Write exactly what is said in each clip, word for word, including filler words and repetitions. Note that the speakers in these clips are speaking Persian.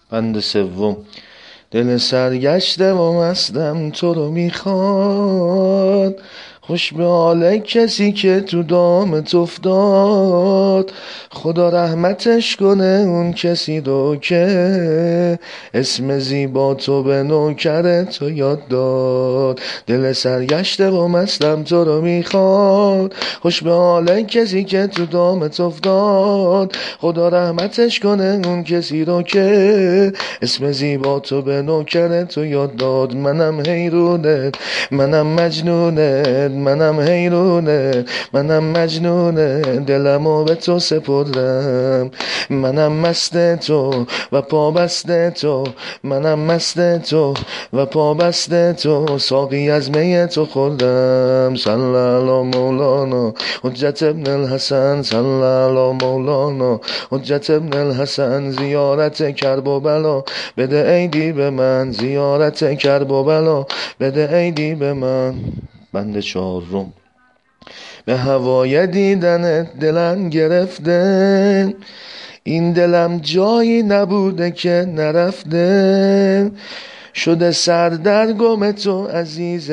بند سوم. دل سرگشته و مستم تو رو میخواد، خوش به حال کسی که تو دامت افتاد. خدا رحمتش کنه اون کسی رو که اسم زیبا تو به نوکر تو یاد داد. دل سرگشته و مستم تو رو میخواد، خوش به حال کسی که تو دامت افتاد. خدا رحمتش کنه اون کسی رو که اسم زیبا تو به نوکر تو یاد داد. منم حیرونت، منم مجنونت، منم حیرونه، منم مجنونه، دلمو به تو سپردم. منم مست تو و پا بسته تو، منم مست تو و پا بسته تو، ساقی از می تو خوردم. صلی علی مولانا حجت ابن الحسن، صلی علی مولانا حجت ابن الحسن. زیارت کرب و بلا بده عیدی به من، زیارت کرب و بلا بده عیدی به من. بند چهارم. به هوای دیدنت دلم گرفته، این دلم جایی نبوده که نرفته. شده سردرگم تو عزیز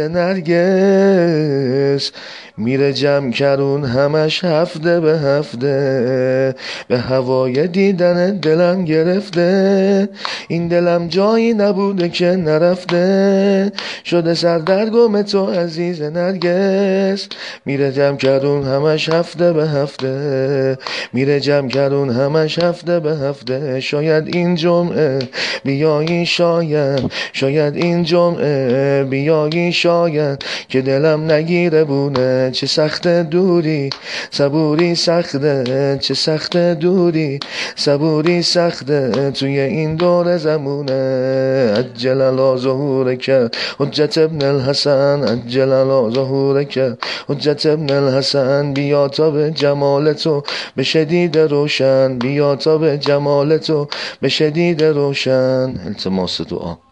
نرگس، میره جمع کرون همش هفته به هفته. به هوای دیدن دلم گرفته، این دلم جایی نبوده که نرفته. شده سردرگم تو عزیز نرگس، میره جمع کرون همش هفته به هفته، میره جمع کرون همش هفته به هفته. شاید این جمعه بیایی، شاید شاید این جمعه بیایی، شاید که دلم نگیره بونه. چه سخت دوری صبوری سخته، چه سخت دوری صبوری سخته توی این دور زمونه. عجل الله ظهورک حجت ابن الحسن، عجل الله ظهورک حجت ابن الحسن. بیا تا به جمال تو به شدید روشن، بیا تا به جمال تو به شدید روشن. التماس دعا.